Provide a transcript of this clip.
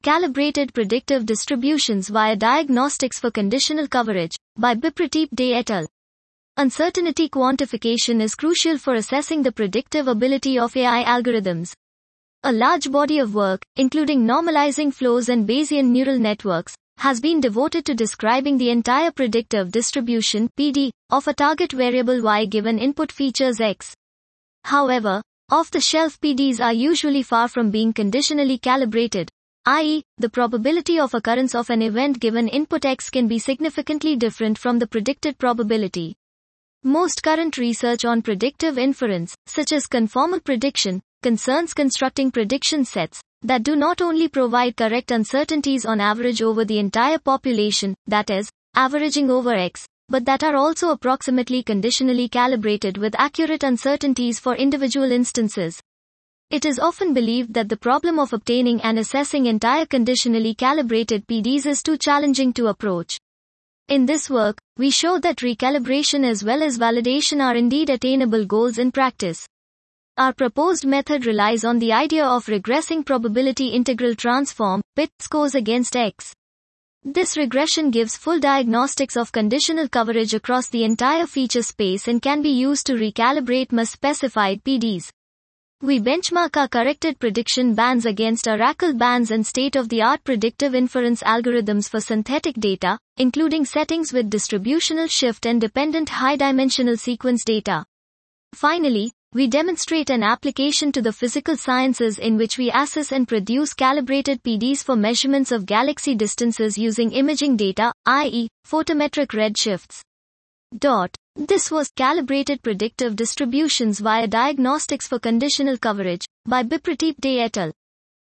Calibrated Predictive Distributions via Diagnostics for Conditional Coverage, by Bipradeep Dey et al. Uncertainty quantification is crucial for assessing the predictive ability of AI algorithms. A large body of work, including normalizing flows and Bayesian neural networks, has been devoted to describing the entire predictive distribution (PD) of a target variable Y given input features X. However, off-the-shelf PDs are usually far from being conditionally calibrated, i.e., the probability of occurrence of an event given input X can be significantly different from the predicted probability. Most current research on predictive inference, such as conformal prediction, concerns constructing prediction sets that do not only provide correct uncertainties on average over the entire population, that is, averaging over X, but that are also approximately conditionally calibrated with accurate uncertainties for individual instances. It is often believed that the problem of obtaining and assessing entire conditionally calibrated PDs is too challenging to approach. In this work, we show that recalibration as well as validation are indeed attainable goals in practice. Our proposed method relies on the idea of regressing probability integral transform, PIT, scores against X. This regression gives full diagnostics of conditional coverage across the entire feature space and can be used to recalibrate MUS-specified PDs. We benchmark our corrected prediction bands against Oracle bands and state-of-the-art predictive inference algorithms for synthetic data, including settings with distributional shift and dependent high-dimensional sequence data. Finally, we demonstrate an application to the physical sciences in which we assess and produce calibrated PDs for measurements of galaxy distances using imaging data, i.e., photometric redshifts. This was Calibrated Predictive Distributions via Diagnostics for Conditional Coverage, by Bipradeep Dey et al.